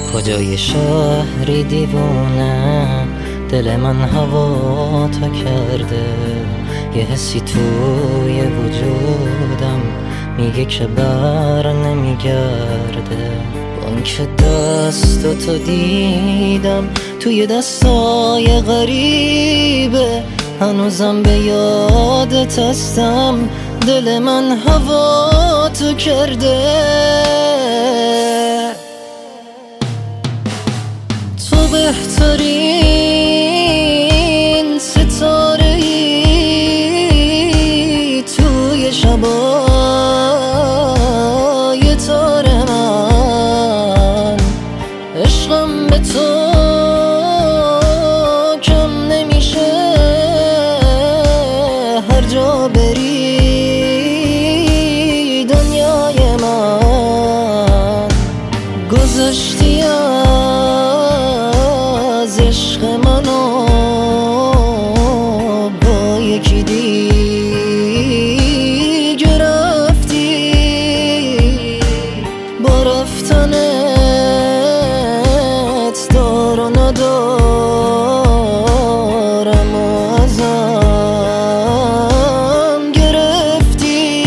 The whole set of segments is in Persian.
کجای شهری دیوونه دل من هوا تا کرده، یه حسی توی وجودم میگه که بر نمیگرده. بانک دستاتو دیدم توی دستای غریبه، هنوزم به یادت هستم، دل من هوا تو کرده. تو بهترین ستاره‌ای توی شبای تار من، عشقم به تو کم نمیشه، هر جا بری دنیای من. گذشتی از عشق منو با یکی دیگه رفتی، با رفتنت دار و ندارم و ازم گرفتی.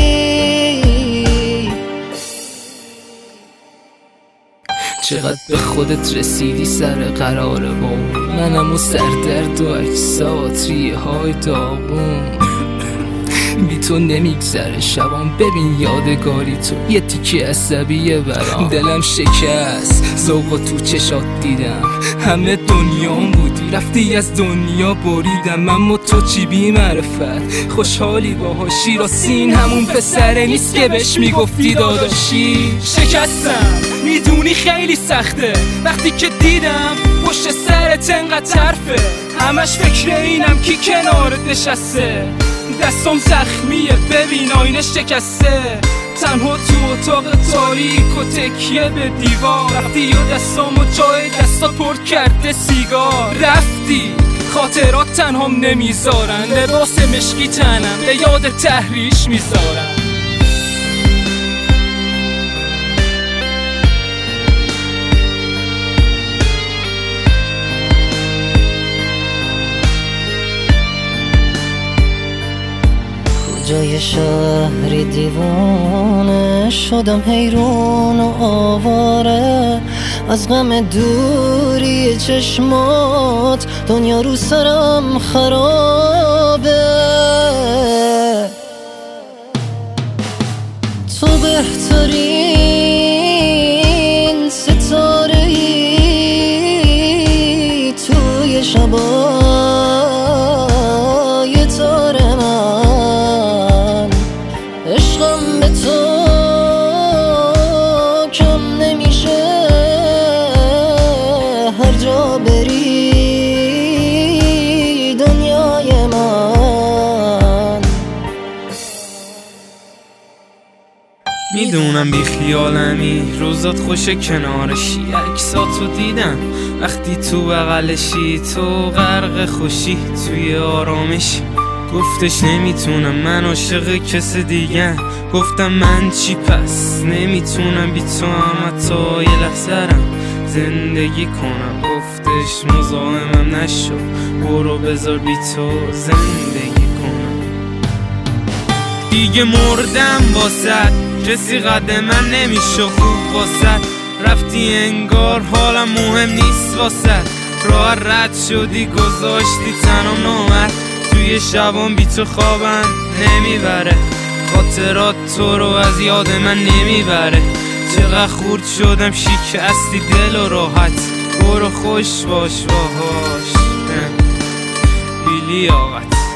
چقدر به خودت رسیدی سر قرار بوم، منم و سردرد و اجسات ریه های داغون. بی تو نمیگذره شبام، ببین یادگاری تو یه تیکه عصبیه برام. دلم شکست ذوق تو چشات دیدم، همه دنیام بودی رفتی از دنیا بریدم. اما تو چی بی معرفت خوشحالی باهاشی، راستین همون پسره نیست که بهش میگفتی داداشی. شکستم میدونی خیلی سخته وقتی که دیدم پشت سرت انقدر طرفه، همش فکر اینم کی کنارت نشسته. دستم زخمیه ببین آینه شکسته، تنها تو اتاق تاریک و تکیه به دیوار. رفتی یا دستامو جای دستات پر کرده سیگار. رفتی خاطرات تنهام نمیذارن، لباس مشکی تنم به یاد تحریش میذارن. جای شهری دیوانه شدم، حیرون و آواره از غم دوری چشمات، دنیا رو سرم خرابه. تو بهترین ستاره‌ای توی شبای تار من، عشقم به تو کم نمیشه، هر جا بری دنیای من. میدونم بی خیالمی روزات خوشه کنارشی، عکساتو دیدم وقتی تو بغلشی، تو غرق خوشی توی آرامشی. گفتش نمیتونم من عاشق کس دیگه، گفتم من چی پس نمیتونم بی تو هم حتی یه لحظه‌رم زندگی کنم. گفتش مزاحمم نشو برو بذار بی تو زندگی کنم. دیگه مردم واسد کسی قد من نمیشه خوب واسد، رفتی انگار حالم مهم نیست واسد. راه رد شدی گذاشتی تنم نامرد، توی شبام بی تو خوابم نمیبره، خاطرات تو رو از یاد من نمیبره. چقدر خورد شدم شکستی دل و راحت، برو خوش باش باهاش بی لیاقت.